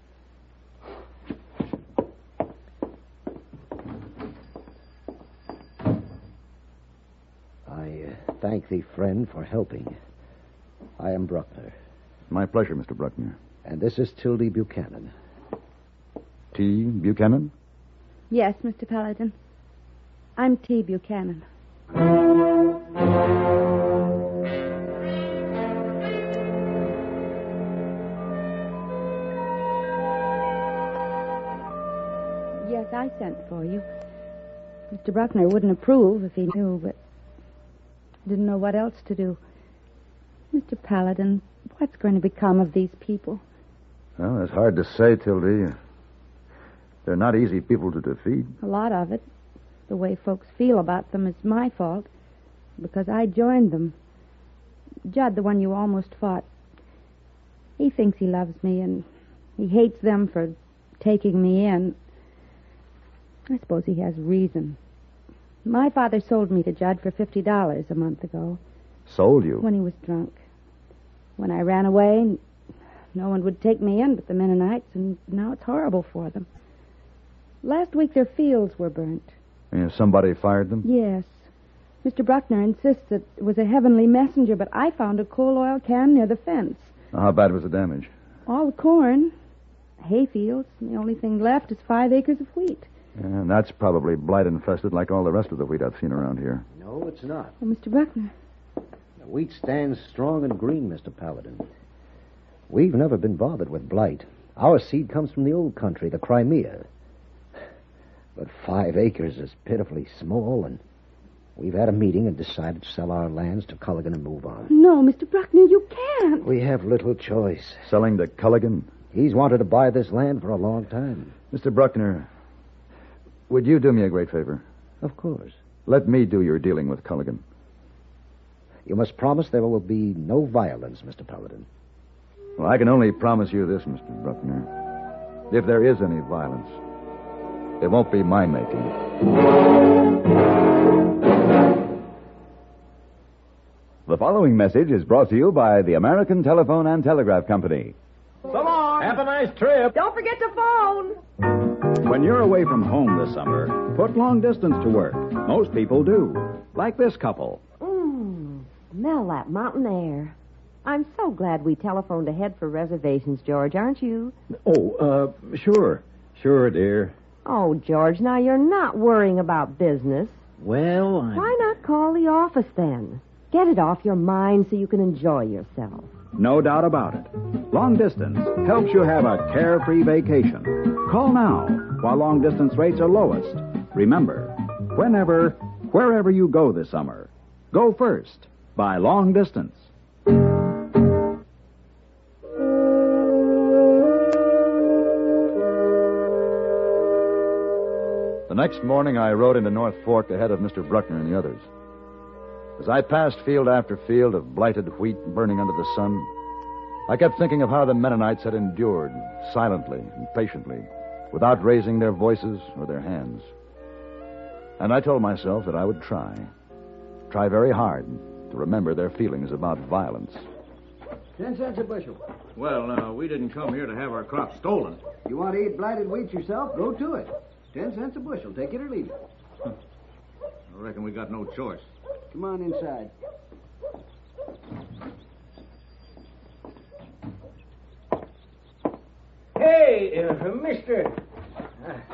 Thank thee, friend, for helping. I am Bruckner. My pleasure, Mr. Bruckner. And this is Tildy Buchanan. T. Buchanan? Yes, Mr. Paladin. I'm T. Buchanan. Yes, I sent for you. Mr. Bruckner wouldn't approve if he knew, but didn't know what else to do. Mr. Paladin, what's going to become of these people? Well, it's hard to say, Tildy. They're not easy people to defeat. A lot of it, the way folks feel about them, is my fault, because I joined them. Judd, the one you almost fought, he thinks he loves me, and he hates them for taking me in. I suppose he has reason. My father sold me to Judd for $50 a month ago. Sold you? When he was drunk. When I ran away, no one would take me in but the Mennonites, and now it's horrible for them. Last week their fields were burnt. Somebody fired them? Yes. Mr. Bruckner insists that it was a heavenly messenger, but I found a coal oil can near the fence. How bad was the damage? All the corn, hay fields, and the only thing left is 5 acres of wheat. And that's probably blight-infested like all the rest of the wheat I've seen around here. No, it's not. Oh, Mr. Bruckner. The wheat stands strong and green, Mr. Paladin. We've never been bothered with blight. Our seed comes from the old country, the Crimea. But 5 acres is pitifully small, and we've had a meeting and decided to sell our lands to Culligan and move on. No, Mr. Bruckner, you can't. We have little choice. Selling to Culligan? He's wanted to buy this land for a long time. Mr. Bruckner, would you do me a great favor? Of course. Let me do your dealing with Culligan. You must promise there will be no violence, Mr. Paladin. Well, I can only promise you this, Mr. Bruckner. If there is any violence, it won't be my making. The following message is brought to you by the American Telephone and Telegraph Company. So long. Have a nice trip. Don't forget to phone. When you're away from home this summer, put long distance to work. Most people do. Like this couple. Smell that mountain air. I'm so glad we telephoned ahead for reservations, George, aren't you? Oh, sure. Sure, dear. Oh, George, now you're not worrying about business. Well, Why not call the office then? Get it off your mind so you can enjoy yourself. No doubt about it. Long distance helps you have a carefree vacation. Call now while long distance rates are lowest. Remember, wherever you go this summer, go first by long distance. The next morning, I rode into North Fork ahead of Mr. Bruckner and the others. As I passed field after field of blighted wheat burning under the sun, I kept thinking of how the Mennonites had endured silently and patiently, without raising their voices or their hands. And I told myself that I would try very hard to remember their feelings about violence. 10 cents a bushel. Well, now, we didn't come here to have our crops stolen. You want to eat blighted wheat yourself? Go to it. 10 cents a bushel. Take it or leave it. I reckon we got no choice. Come on inside. Hey, mister.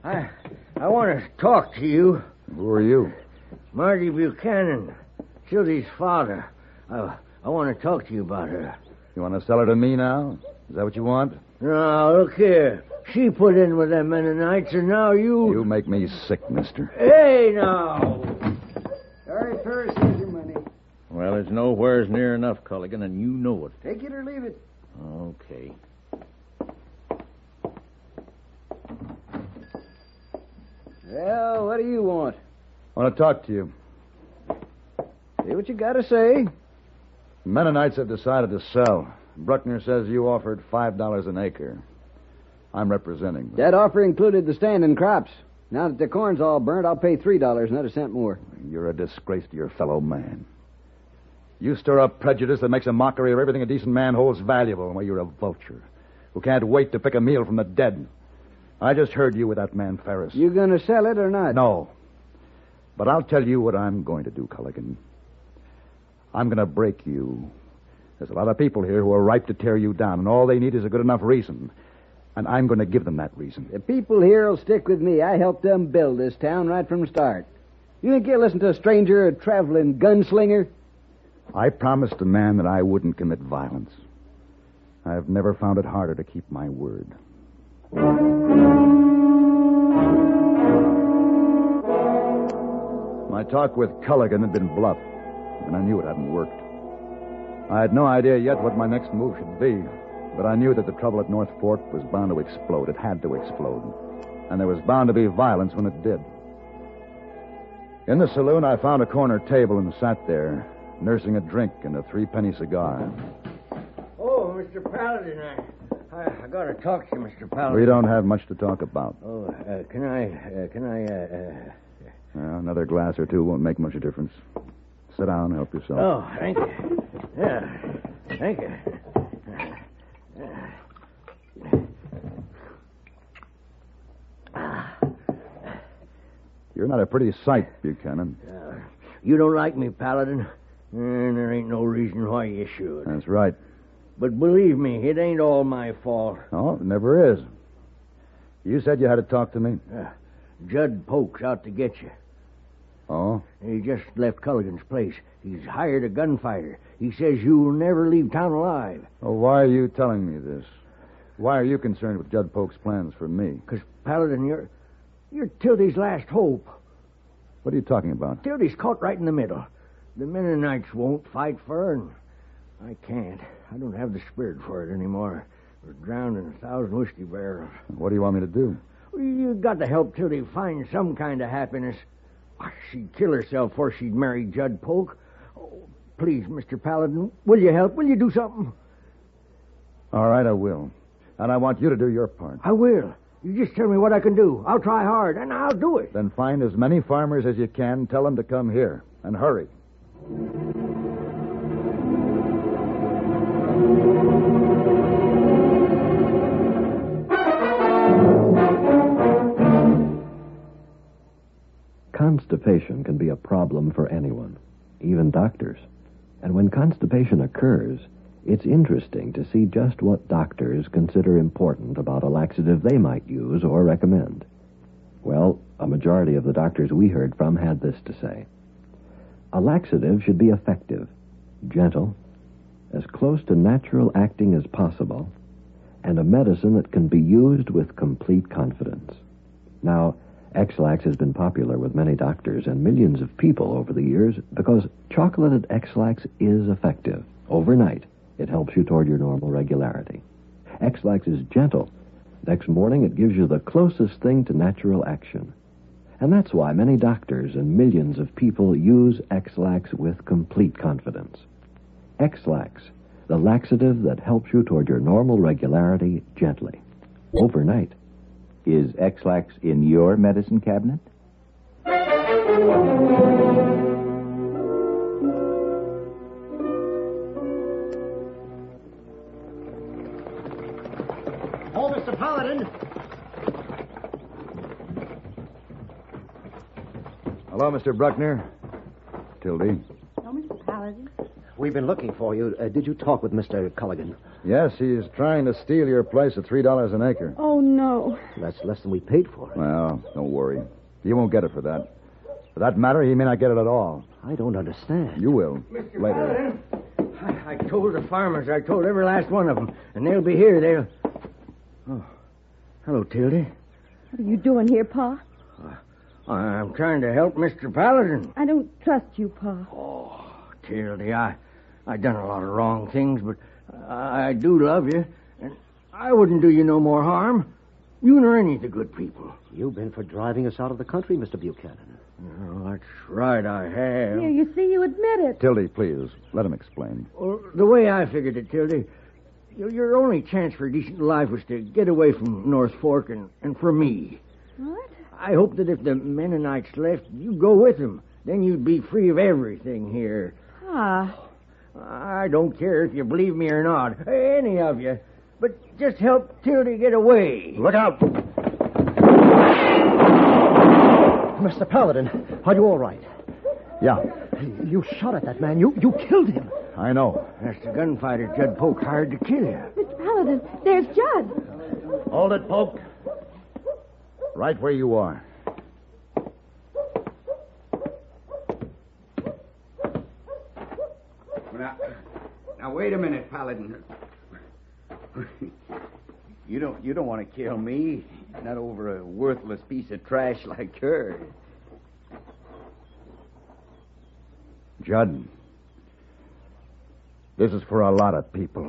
I want to talk to you. Who are you? Marty Buchanan, Tildy's father. I want to talk to you about her. You want to sell her to me now? Is that what you want? No, look here. She put in with them Mennonites, and now you... You make me sick, mister. Hey, now. Sorry, Ferris, here's your money. Well, it's nowheres near enough, Culligan, and you know it. Take it or leave it. Okay. Well, what do you want? I want to talk to you. Say what you got to say. Mennonites have decided to sell. Bruckner says you offered $5 an acre. I'm representing them. That offer included the standing crops. Now that the corn's all burnt, I'll pay $3, not a cent more. You're a disgrace to your fellow man. You stir up prejudice that makes a mockery of everything a decent man holds valuable, while you're a vulture who can't wait to pick a meal from the dead. I just heard you with that man Ferris. You gonna sell it or not? No. But I'll tell you what I'm going to do, Culligan. I'm going to break you. There's a lot of people here who are ripe to tear you down, and all they need is a good enough reason. And I'm going to give them that reason. The people here will stick with me. I helped them build this town right from the start. You think you'll listen to a stranger, a traveling gunslinger? I promised a man that I wouldn't commit violence. I've never found it harder to keep my word. My talk with Culligan had been bluff, and I knew it hadn't worked. I had no idea yet what my next move should be, but I knew that the trouble at North Fork was bound to explode. It had to explode. And there was bound to be violence when it did. In the saloon, I found a corner table and sat there, nursing a drink and a 3-penny cigar. Oh, Mr. Paladin, I got to talk to you, Mr. Paladin. We don't have much to talk about. Oh, can I... Well, another glass or two won't make much of a difference. Sit down, help yourself. Oh, thank you. Yeah, thank you. You're not a pretty sight, Buchanan. You don't like me, Paladin, and there ain't no reason why you should. That's right. But believe me, it ain't all my fault. Oh, it never is. You said you had to talk to me. Judd Polk's out to get you. Oh? He just left Culligan's place. He's hired a gunfighter. He says you'll never leave town alive. Oh, why are you telling me this? Why are you concerned with Judd Polk's plans for me? Because, Paladin, you're Tildy's last hope. What are you talking about? Tildy's caught right in the middle. The Mennonites won't fight for her, and I can't. I don't have the spirit for it anymore. We're drowned in 1,000 whiskey barrels. What do you want me to do? You got to help Tildy find some kind of happiness. She'd kill herself before she'd marry Judd Polk. Oh, please, Mr. Paladin, will you help? Will you do something? All right, I will. And I want you to do your part. I will. You just tell me what I can do. I'll try hard, and I'll do it. Then find as many farmers as you can. Tell them to come here. And hurry. Constipation can be a problem for anyone, even doctors. And when constipation occurs, it's interesting to see just what doctors consider important about a laxative they might use or recommend. Well, a majority of the doctors we heard from had this to say. A laxative should be effective, gentle, as close to natural acting as possible, and a medicine that can be used with complete confidence. Now, X-Lax has been popular with many doctors and millions of people over the years because chocolated X-Lax is effective. Overnight, it helps you toward your normal regularity. X-Lax is gentle. Next morning, it gives you the closest thing to natural action. And that's why many doctors and millions of people use X-Lax with complete confidence. X-Lax, the laxative that helps you toward your normal regularity gently. Overnight. Is X-Lax in your medicine cabinet? Oh, Mr. Paladin. Hello, Mr. Bruckner. Tildy. Oh, Mr. Paladin. We've been looking for you. Did you talk with Mr. Culligan? Yes, he's trying to steal your place at $3 an acre. Oh, no. That's less than we paid for it. Well, don't worry. You won't get it for that. For that matter, he may not get it at all. I don't understand. You will. Mr. Later. Paladin, I told the farmers. I told every last one of them. And they'll be here. They'll... Oh. Hello, Tildy. What are you doing here, Pa? I'm trying to help Mr. Paladin. I don't trust you, Pa. Oh, Tildy, I done a lot of wrong things, but I do love you, and I wouldn't do you no more harm. You nor any of the good people. You've been for driving us out of the country, Mr. Buchanan. Oh, that's right, I have. Here, you see, you admit it. Tildy, please, let him explain. Well, the way I figured it, Tildy, your only chance for a decent life was to get away from North Fork and for me. What? I hope that if the Mennonites left, you go with them. Then you'd be free of everything here. Pa. I don't care if you believe me or not, any of you. But just help Tildy get away. Look out! Mr. Paladin, are you all right? Yeah. You shot at that man. You killed him. I know. That's the gunfighter Judd Polk hired to kill you. Mr. Paladin, there's Judd. Hold it, Polk. Right where you are. Now wait a minute, Paladin. You don't want to kill me, not over a worthless piece of trash like her. Judd, this is for a lot of people.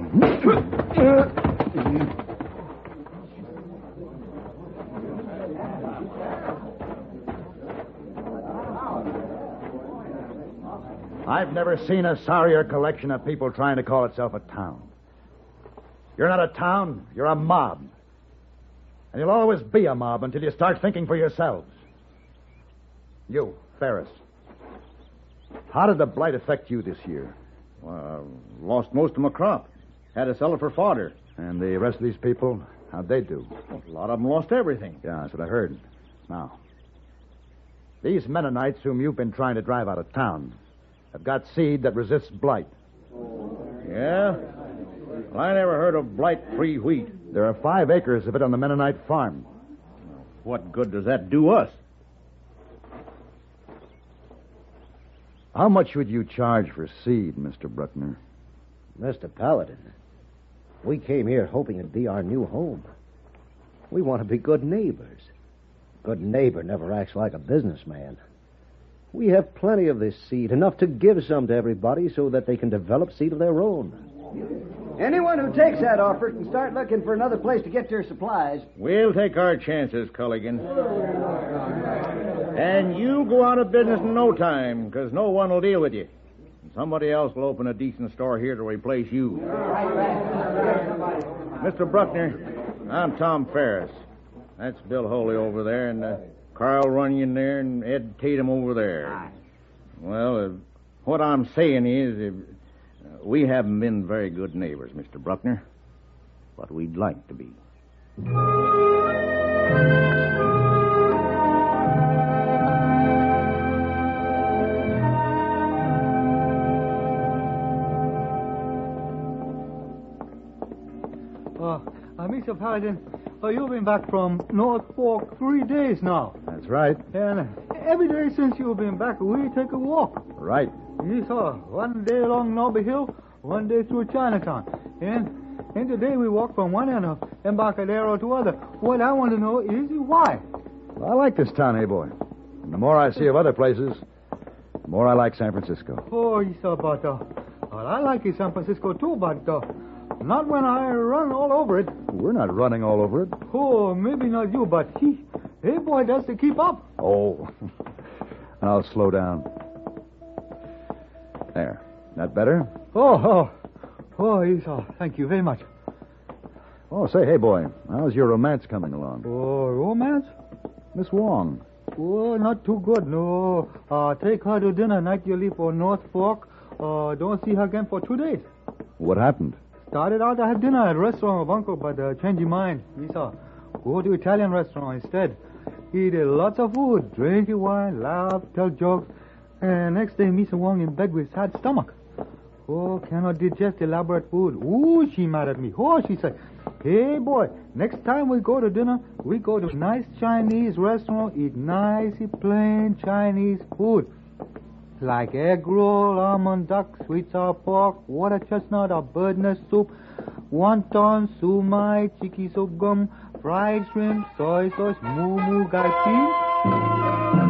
I've never seen a sorrier collection of people trying to call itself a town. You're not a town, you're a mob. And you'll always be a mob until you start thinking for yourselves. You, Ferris. How did the blight affect you this year? Well, I lost most of my crop. Had to sell it for fodder. And the rest of these people, how'd they do? Well, a lot of them lost everything. Yeah, that's what I heard. Now, these Mennonites whom you've been trying to drive out of town have got seed that resists blight. Yeah? Well, I never heard of blight-free wheat. There are 5 acres of it on the Mennonite farm. What good does that do us? How much would you charge for seed, Mr. Bruckner? Mr. Paladin, we came here hoping it'd be our new home. We want to be good neighbors. Good neighbor never acts like a businessman. We have plenty of this seed, enough to give some to everybody so that they can develop seed of their own. Anyone who takes that offer can start looking for another place to get their supplies. We'll take our chances, Culligan. And you go out of business in no time, because no one will deal with you. Somebody else will open a decent store here to replace you. Mr. Bruckner, I'm Tom Ferris. That's Bill Holey over there, and Carl Runyon there, and Ed Tatum over there. Well, what I'm saying is, we haven't been very good neighbors, Mr. Bruckner, but we'd like to be. Mr. Paladin, you've been back from North Fork 3 days now. That's right. And every day since you've been back, we take a walk. Right. You saw 1 day along Nobby Hill, 1 day through Chinatown. And today we walk from one end of Embarcadero to other. What I want to know is why. Well, I like this town, hey, boy. And the more I see of other places, the more I like San Francisco. Oh, you saw, but well, I like San Francisco too, but not when I run all over it. We're not running all over it. Oh, maybe not you, but hey, boy, does to keep up. Oh, I'll slow down. There. That better? Oh, Esau, thank you very much. Oh, say, hey, boy, how's your romance coming along? Oh, romance? Miss Wong. Oh, not too good, no. Take her to dinner night you leave for North Fork. Don't see her again for 2 days. What happened? Started out to have dinner at a restaurant of Uncle, but changed your mind. Esau, go to Italian restaurant instead. Eat lots of food, drink your wine, laugh, tell jokes. And next day, Mr. Wong in bed with sad stomach. Oh, cannot digest elaborate food. Ooh, she mad at me. Oh, she said, hey, boy, next time we go to dinner, we go to a nice Chinese restaurant, eat nice, plain Chinese food. Like egg roll, almond duck, sweet sour pork, water chestnut or bird nest soup, wonton, sumai, chicky soup gum, fried shrimp, soy sauce, moo moo gai pea.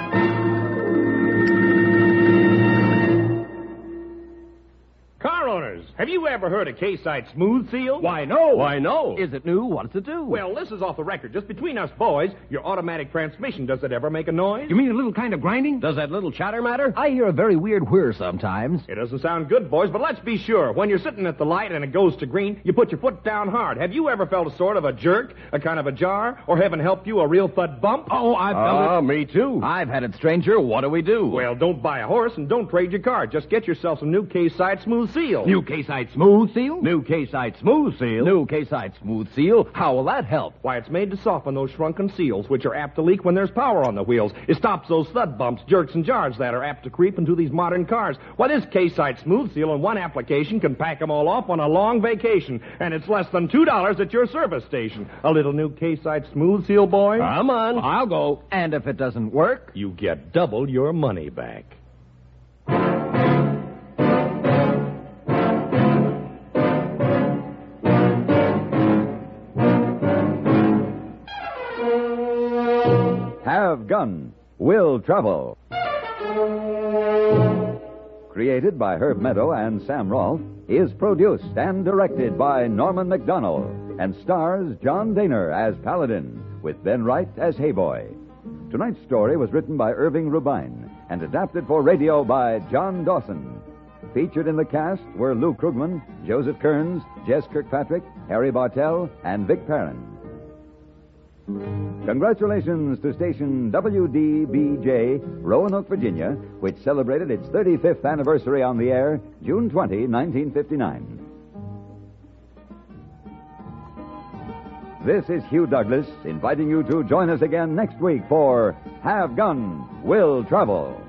Car owners, have you ever heard of K-Site Smooth Seal? Why, no. Why, no. Is it new? What does it do? Well, this is off the record. Just between us boys, your automatic transmission, does it ever make a noise? You mean a little kind of grinding? Does that little chatter matter? I hear a very weird whir sometimes. It doesn't sound good, boys, but let's be sure. When you're sitting at the light and it goes to green, you put your foot down hard. Have you ever felt a sort of a jerk, a kind of a jar, or heaven help you, a real thud bump? Oh, I've felt it. Me too. I've had it, stranger. What do we do? Well, don't buy a horse and don't trade your car. Just get yourself some new K-Site Smooth Seal. New K-Site Smooth Seal? New K-Site Smooth Seal? New K-Site Smooth Seal? How will that help? Why, it's made to soften those shrunken seals, which are apt to leak when there's power on the wheels. It stops those thud bumps, jerks, and jars that are apt to creep into these modern cars. Why, this K-Site Smooth Seal in one application can pack them all off on a long vacation, and it's less than $2 at your service station. A little new K-Site Smooth Seal, boy? Come on. I'll go. And if it doesn't work? You get double your money back. Have Gun, Will Travel. Created by Herb Meadow and Sam Rolfe, is produced and directed by Norman McDonald and stars John Daner as Paladin, with Ben Wright as Hayboy. Tonight's story was written by Irving Rubine and adapted for radio by John Dawson. Featured in the cast were Lou Krugman, Joseph Kearns, Jess Kirkpatrick, Harry Bartell, and Vic Perrin. Congratulations to station WDBJ, Roanoke, Virginia, which celebrated its 35th anniversary on the air June 20, 1959. This is Hugh Douglas inviting you to join us again next week for Have Gun, Will Travel.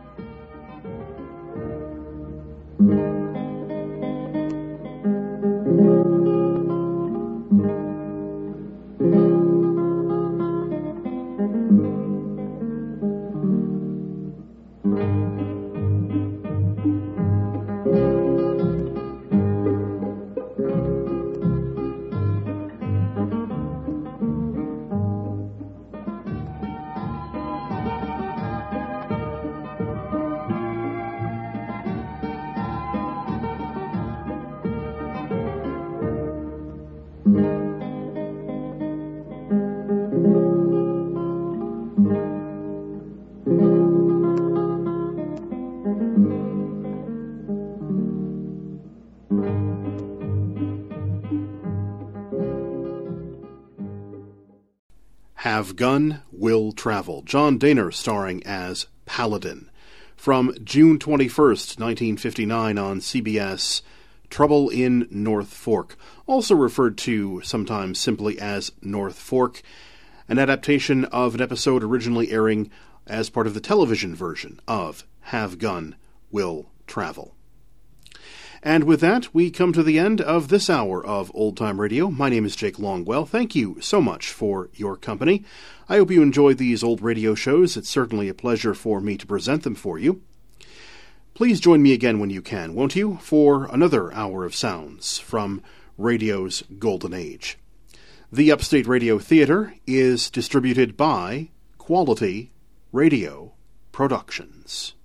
Have Gun, Will Travel. John Daner starring as Paladin. From June 21st, 1959 on CBS, Trouble in North Fork, also referred to sometimes simply as North Fork, an adaptation of an episode originally airing as part of the television version of Have Gun, Will Travel. And with that, we come to the end of this hour of Old Time Radio. My name is Jake Longwell. Thank you so much for your company. I hope you enjoyed these old radio shows. It's certainly a pleasure for me to present them for you. Please join me again when you can, won't you, for another hour of sounds from radio's golden age. The Upstate Radio Theater is distributed by Quality Radio Productions.